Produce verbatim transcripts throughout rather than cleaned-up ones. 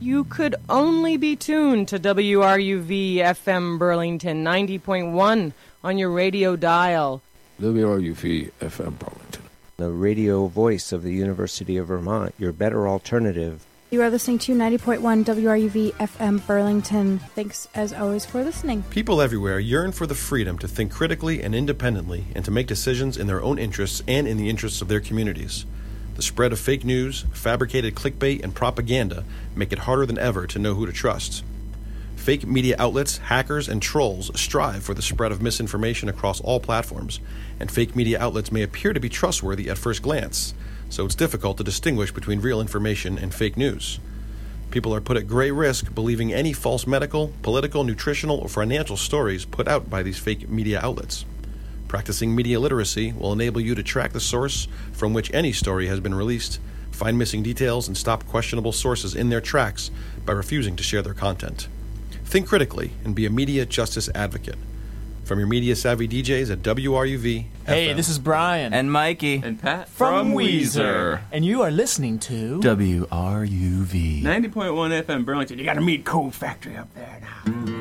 you could only be tuned to W R U V F M Burlington ninety point one on your radio dial. W R U V F M Burlington, the radio voice of the University of Vermont, your better alternative. You are listening to ninety point one W R U V F M Burlington. Thanks, as always, for listening. People everywhere yearn for the freedom to think critically and independently and to make decisions in their own interests and in the interests of their communities. The spread of fake news, fabricated clickbait, and propaganda make it harder than ever to know who to trust. Fake media outlets, hackers, and trolls strive for the spread of misinformation across all platforms, and fake media outlets may appear to be trustworthy at first glance, so it's difficult to distinguish between real information and fake news. People are put at great risk believing any false medical, political, nutritional, or financial stories put out by these fake media outlets. Practicing media literacy will enable you to track the source from which any story has been released, find missing details, and stop questionable sources in their tracks by refusing to share their content. Think critically and be a media justice advocate. From your media-savvy D Js at W R U V. Hey, F M. this is Brian. And Mikey. And Pat. From, from Weezer. And you are listening to W R U V. ninety point one F M Burlington. You got a meat cold factory up there now.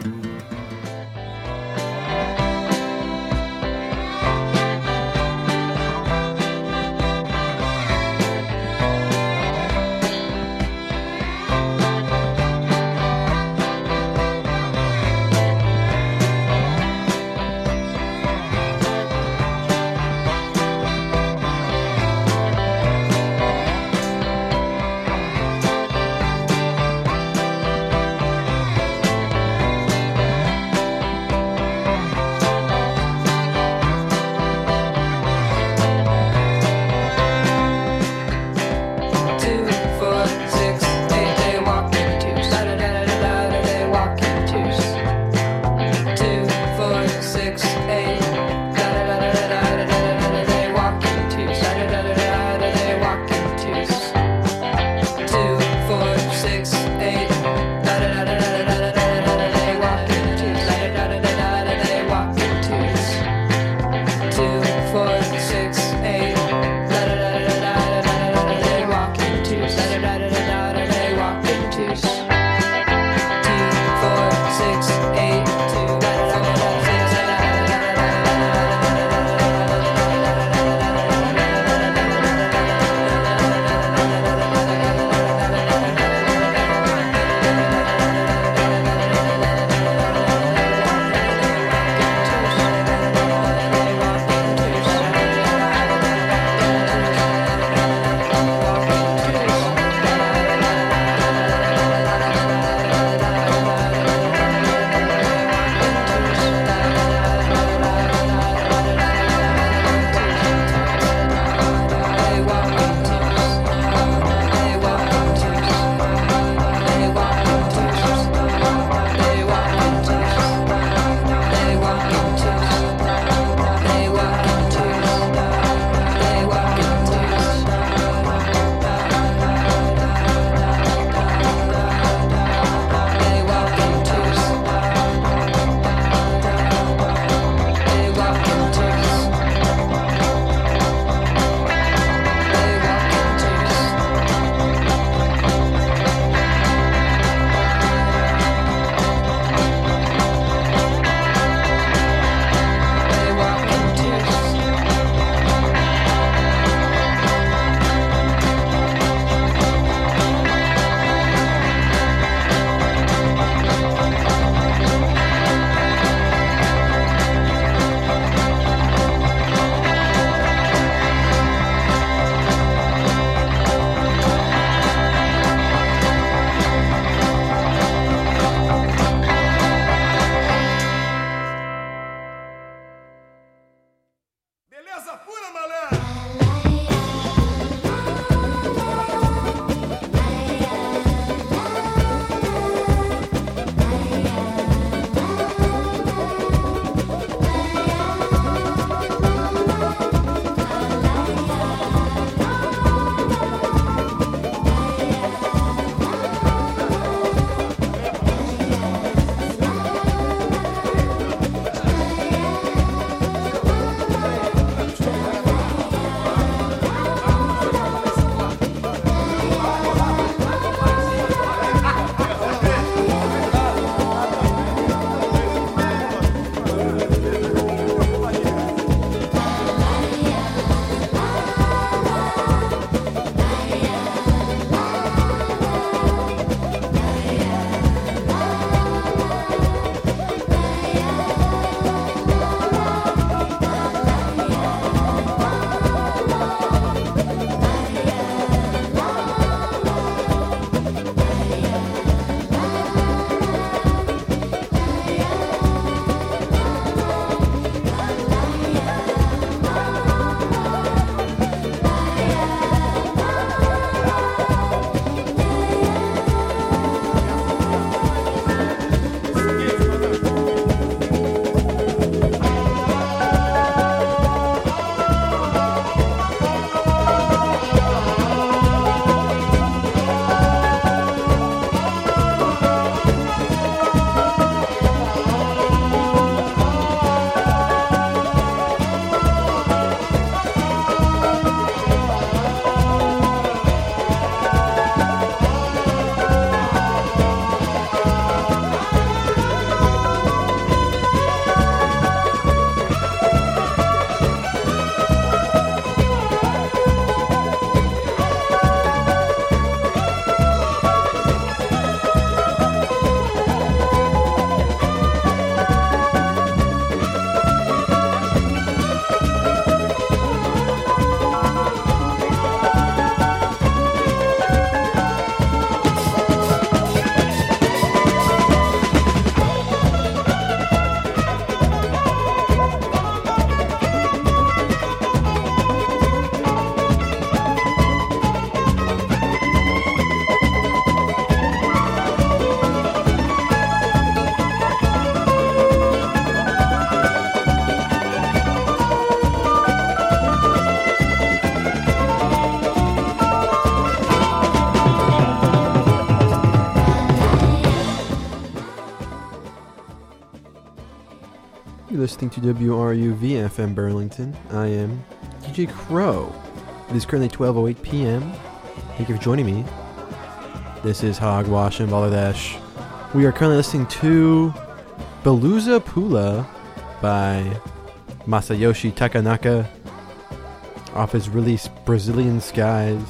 listening to W R U V F M Burlington. I am D J Crow. It is currently twelve oh eight p.m. Thank you for joining me. This is Hogwash and Ballerdash. We are currently listening to Beluza Pula by Masayoshi Takanaka off his release Brazilian Skies.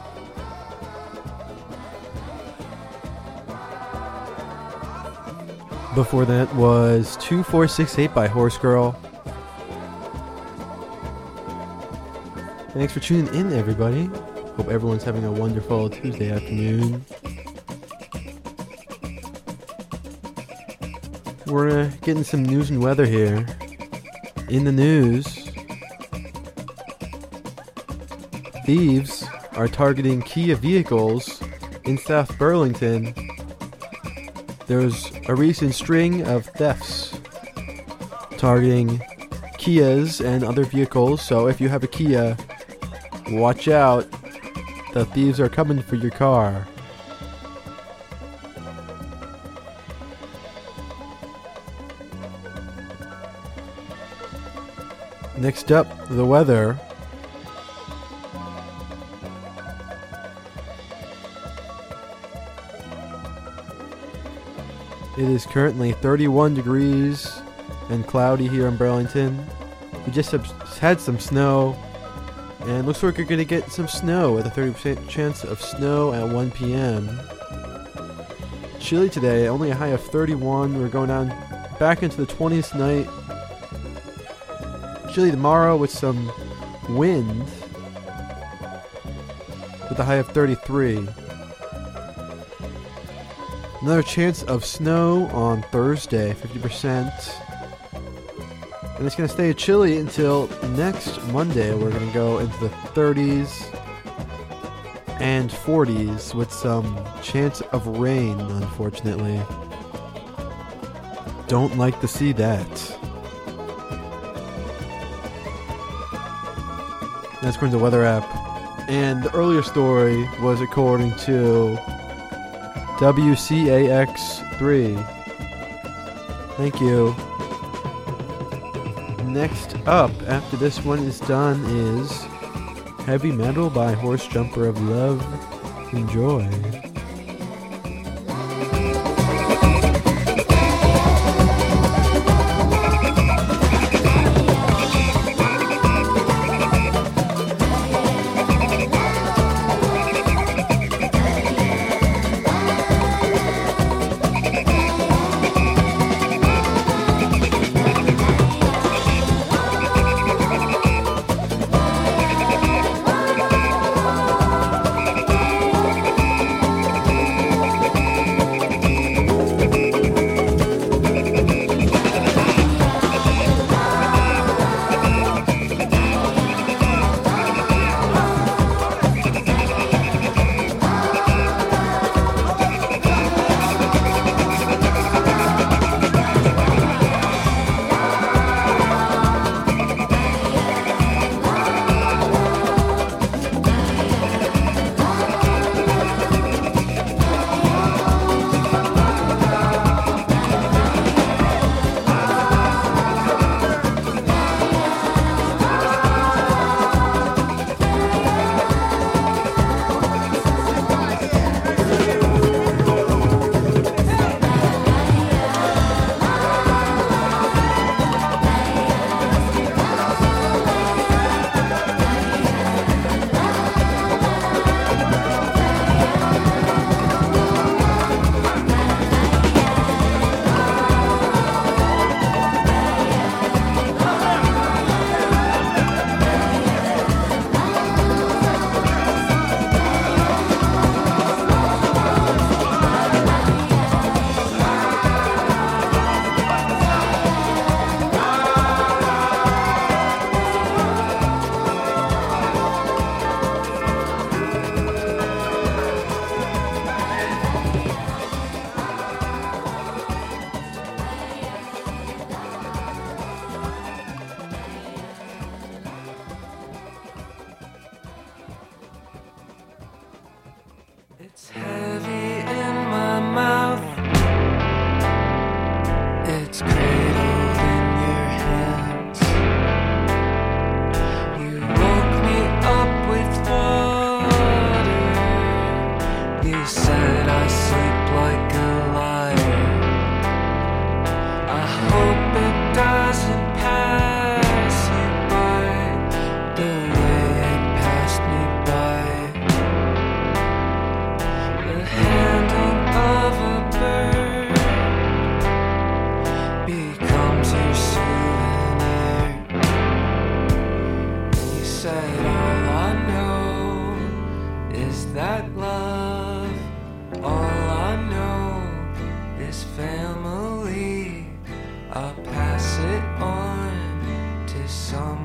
Before that was two four six eight by Horse Girl. Thanks for tuning in, everybody. Hope everyone's having a wonderful Tuesday afternoon. We're uh, getting some news and weather here. In the news, thieves are targeting Kia vehicles in South Burlington. There's a recent string of thefts targeting Kias and other vehicles, so if you have a Kia, watch out. The thieves are coming for your car. Next up, the weather. It is currently thirty-one degrees and cloudy here in Burlington. We just have had some snow, and looks like we're going to get some snow with a thirty percent chance of snow at one p.m. Chilly today, only a high of thirty-one. We're going down back into the twenties tonight. Chilly tomorrow with some wind with a high of thirty-three. Another chance of snow on Thursday, fifty percent. And it's going to stay chilly until next Monday. We're going to go into the thirties and forties with some chance of rain, unfortunately. Don't like to see that. That's according to the weather app. And the earlier story was according to W C A X three. Thank you. Next up, after this one is done, is Heavy Metal by Horse Jumper of Love. Enjoy.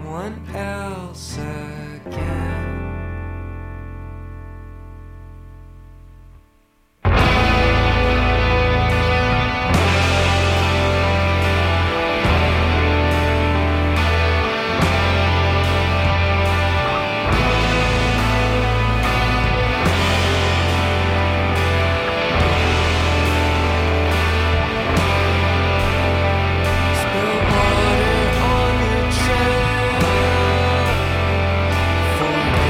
someone else again. For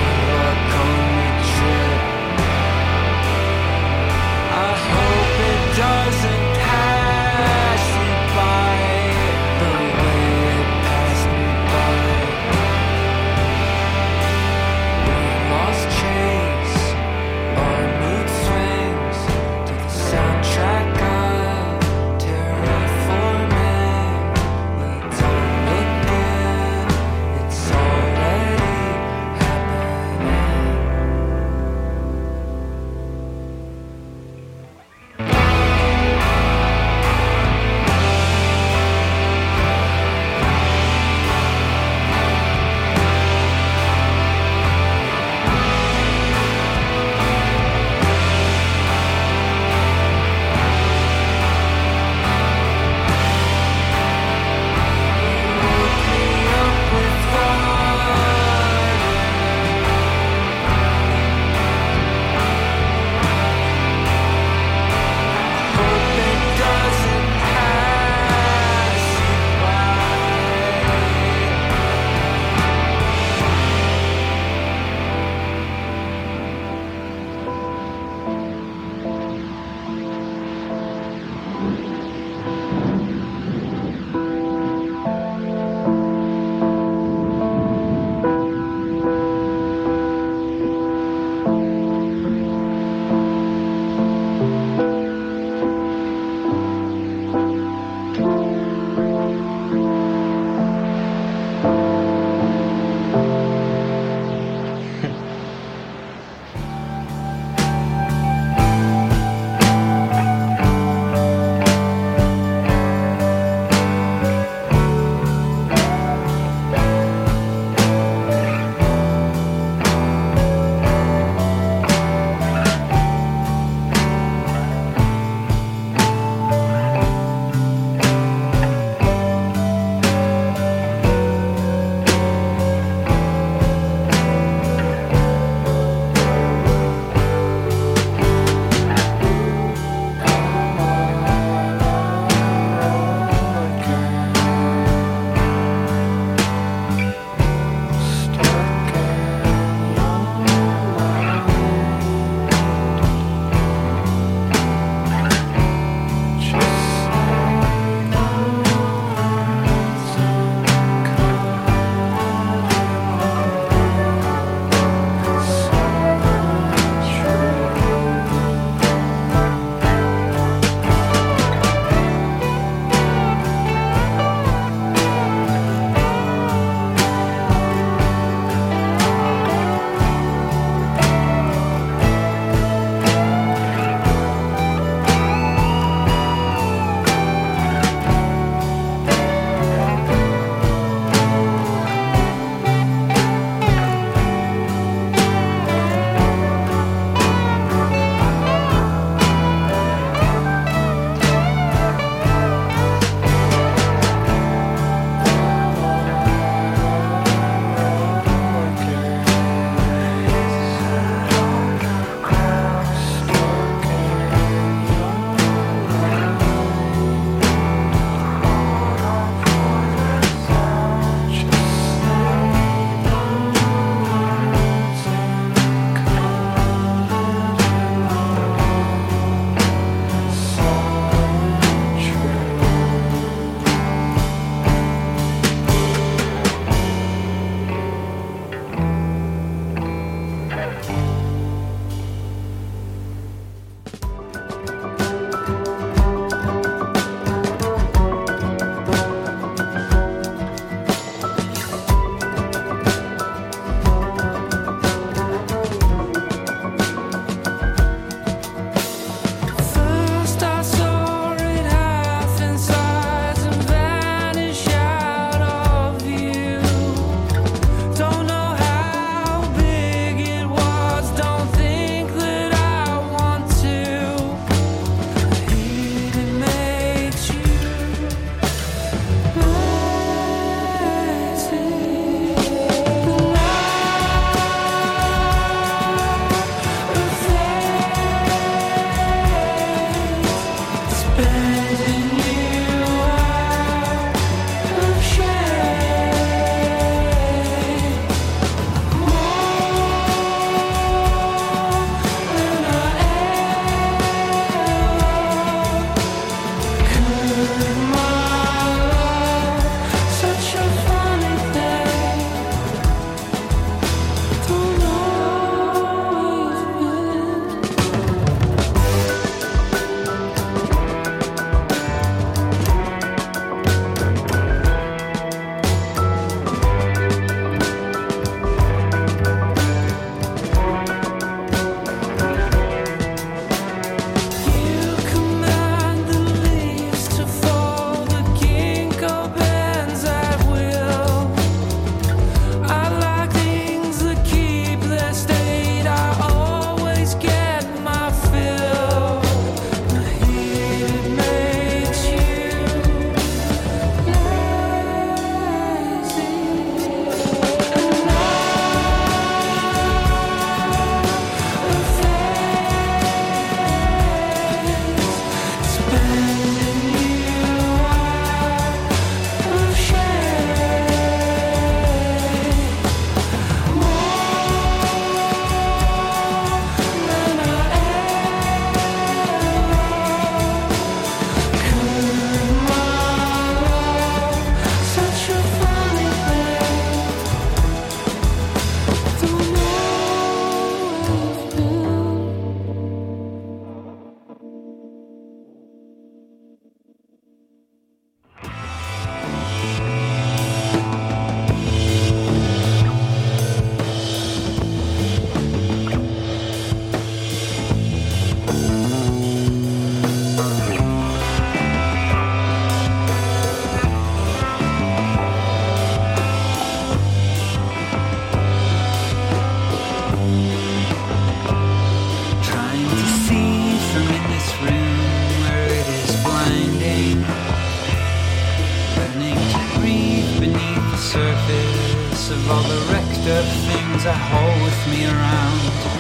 I haul with me around.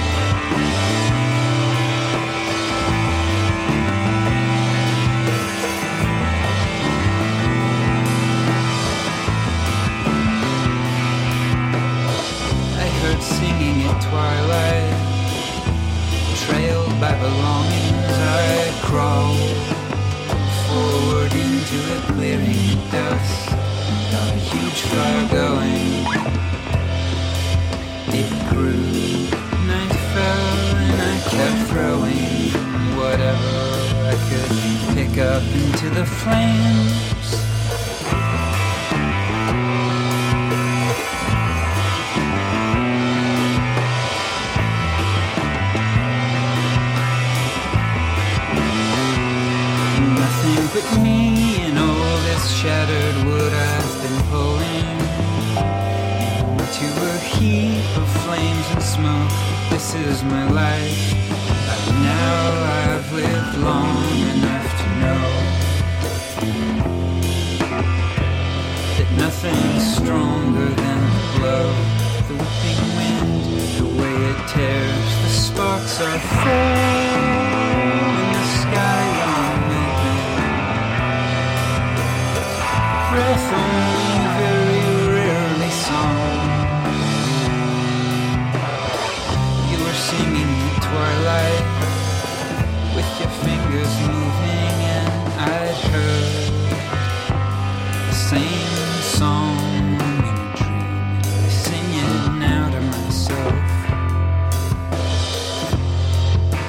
Singing at twilight, trailed by belongings, I crawl forward into a clearing of dust. Got a huge fire going. It grew, night fell, and I kept throwing whatever I could pick up into the flames. But me and all this shattered wood I've been pulling into a heap of flames and smoke. This is my life. By now I've lived long enough to know that nothing's stronger than the blow, the whipping wind, the way it tears. The sparks are full in the sky long breath only very rarely song. You were singing in twilight with your fingers moving, and I'd heard the same song in a dream. I sing it now to myself.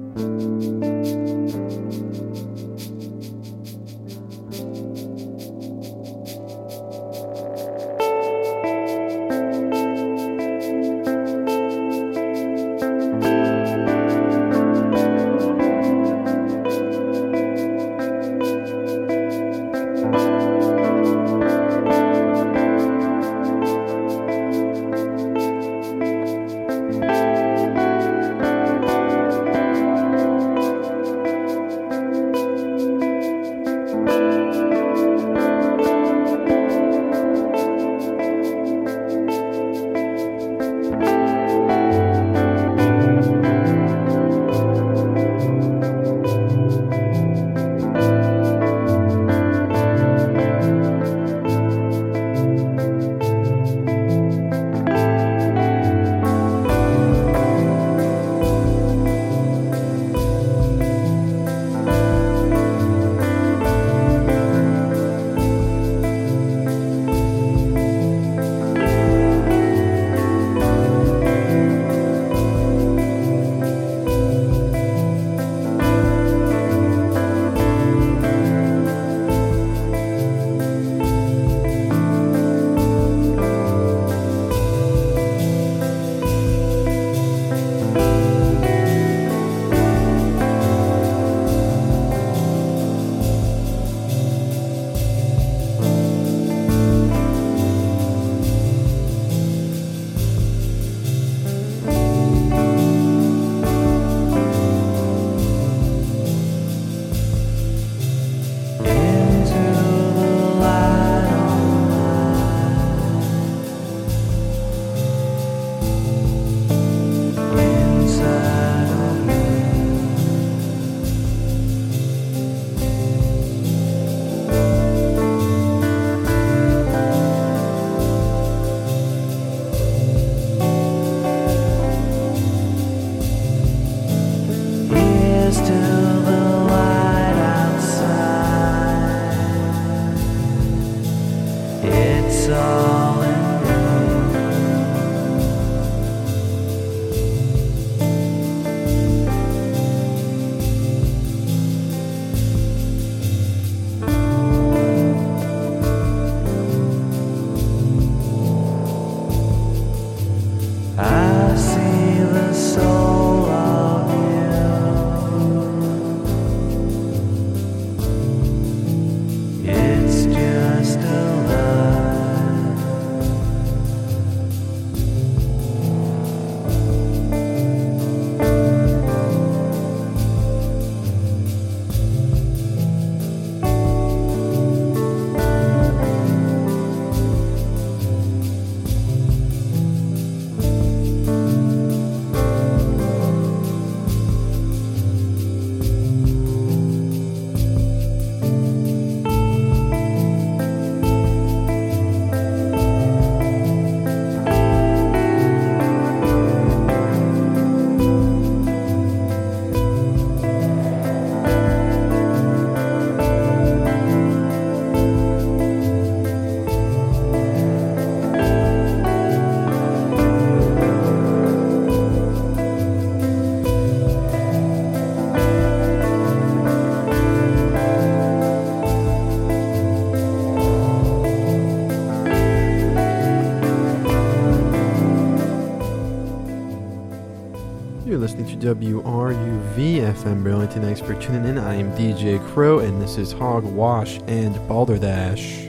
listening to W R U V F M Burlington. Thanks for tuning in. I am D J Crow, and this is Hogwash and Balderdash.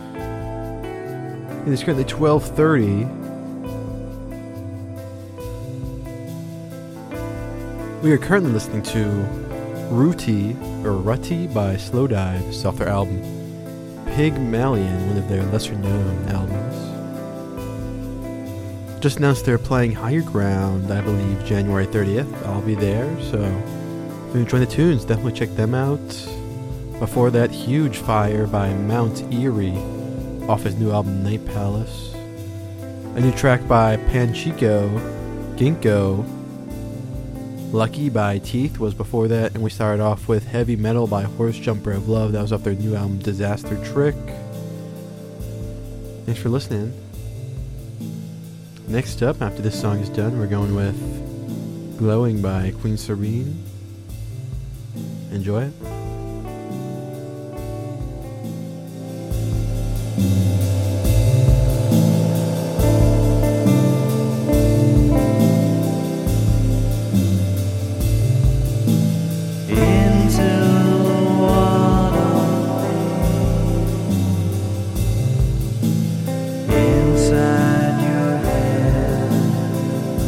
It is currently twelve thirty. We are currently listening to Rooty, or Rutty by Slowdive, off their album Pygmalion, one of their lesser-known albums. Just announced they're playing Higher Ground, I believe, January thirtieth. I'll be there, so if you enjoy the tunes, definitely check them out. Before that, Huge Fire by Mount Eerie, off his new album Night Palace. A new track by Panchico, Ginkgo. Lucky by Teeth was before that, and we started off with Heavy Metal by Horse Jumper of Love. That was off their new album Disaster Trick. Thanks for listening. Next up, after this song is done, we're going with Glowing by Queen Serene. Enjoy it.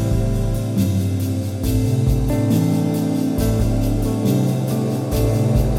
Inside your head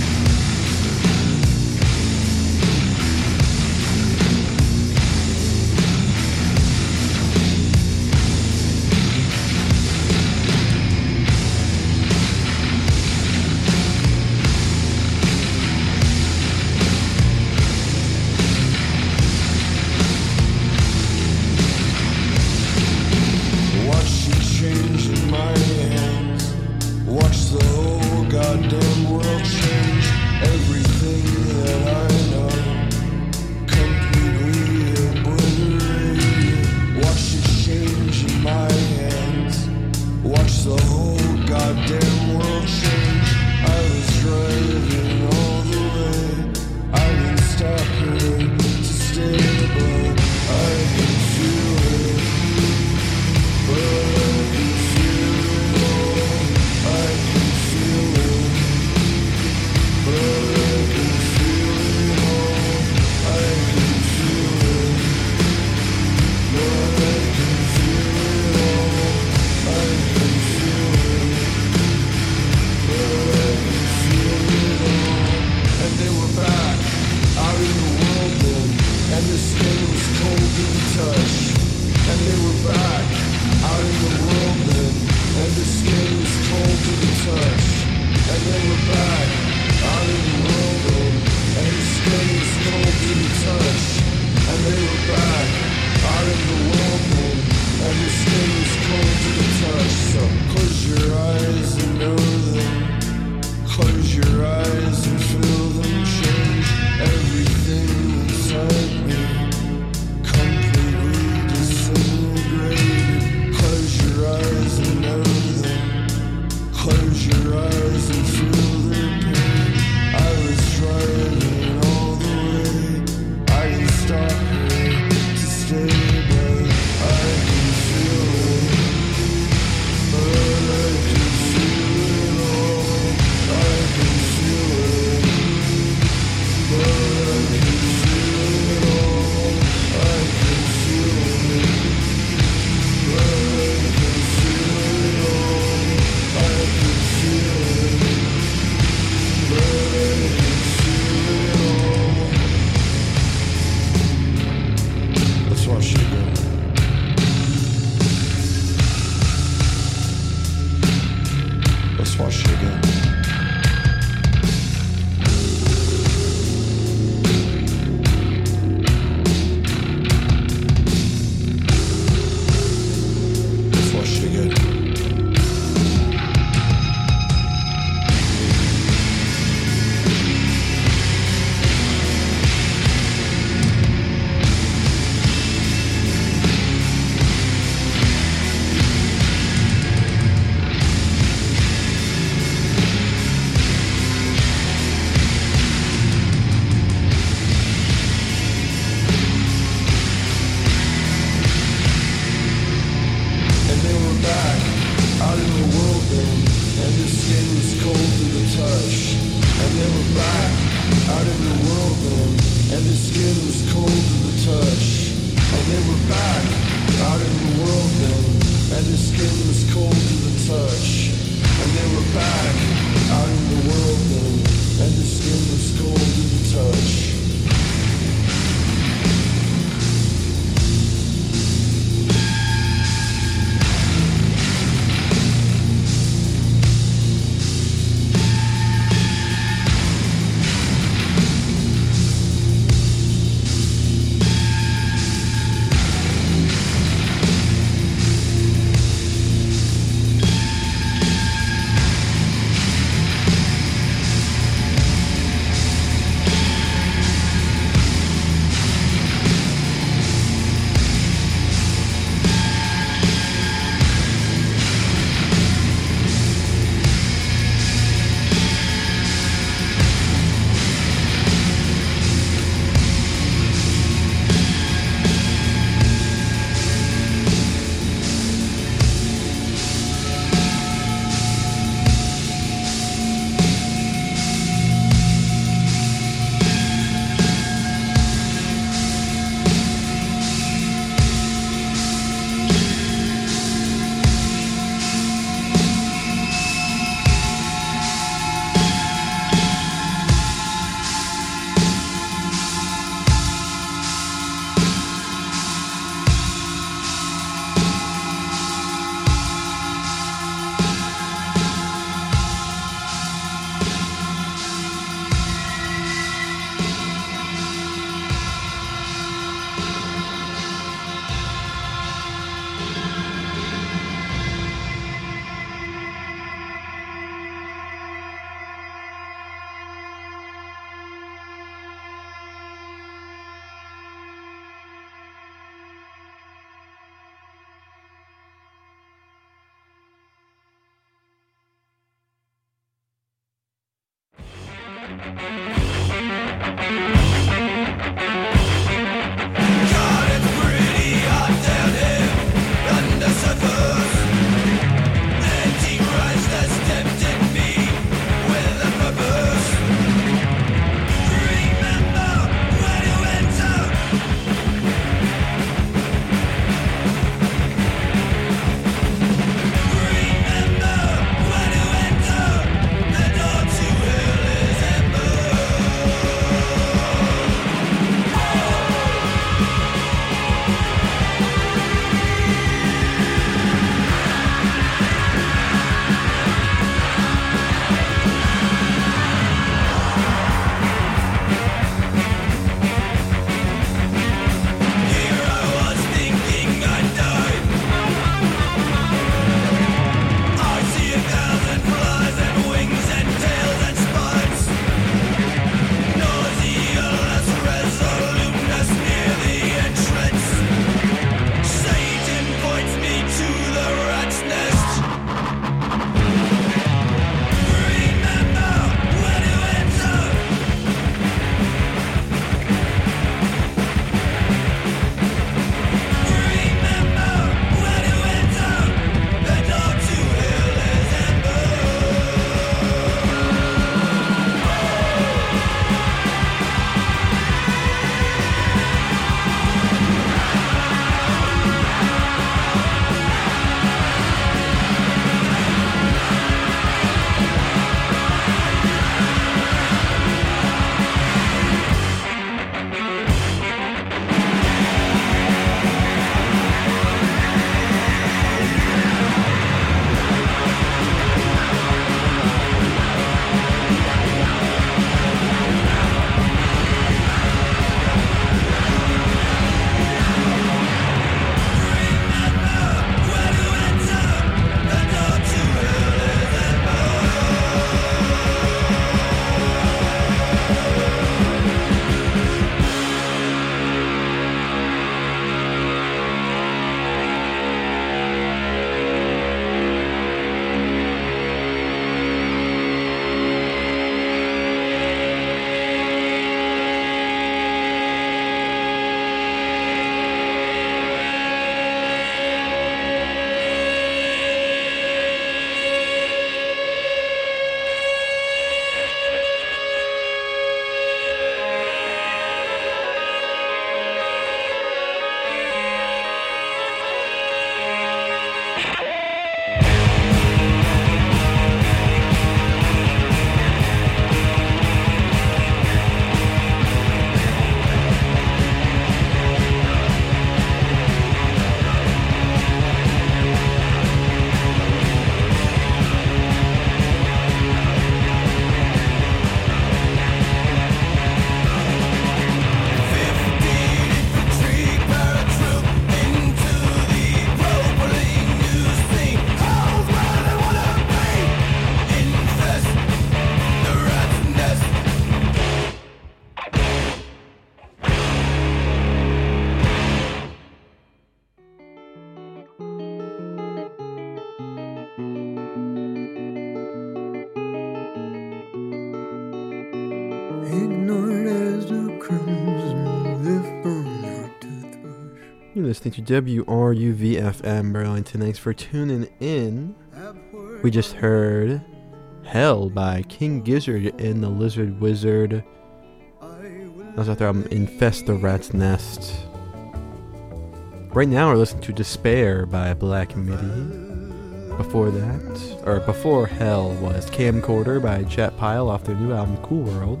You're listening to W R U V F M Burlington. Thanks for tuning in. We just heard Hell by King Gizzard and the Lizard Wizard. That's off their album Infest the Rat's Nest. Right now we're listening to Despair by Black Midi. Before that, or before Hell, was Camcorder by Chet Pile off their new album Cool World.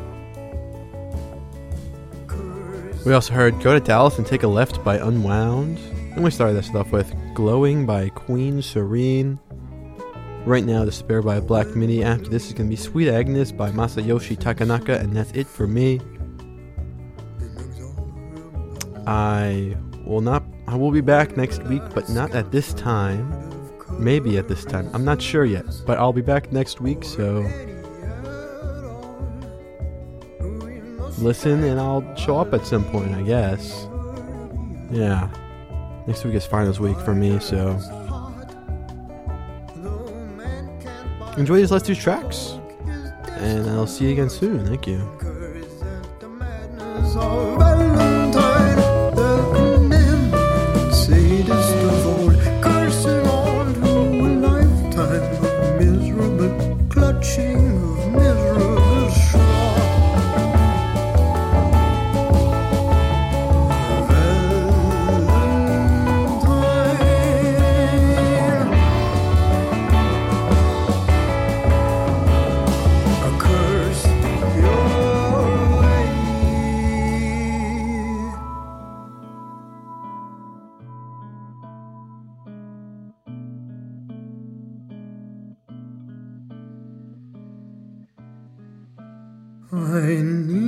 We also heard Go to Dallas and Take a Left by Unwound. And we started this off with Glowing by Queen Serene. Right now, Despair by Black Midi. After this is going to be Sweet Agnes by Masayoshi Takanaka, and that's it for me. I will not. I will be back next week, but not at this time. Maybe at this time. I'm not sure yet, but I'll be back next week, so listen and I'll show up at some point, I guess. Yeah. Next week is finals week for me, so enjoy these last two tracks. And I'll see you again soon. Thank you. I need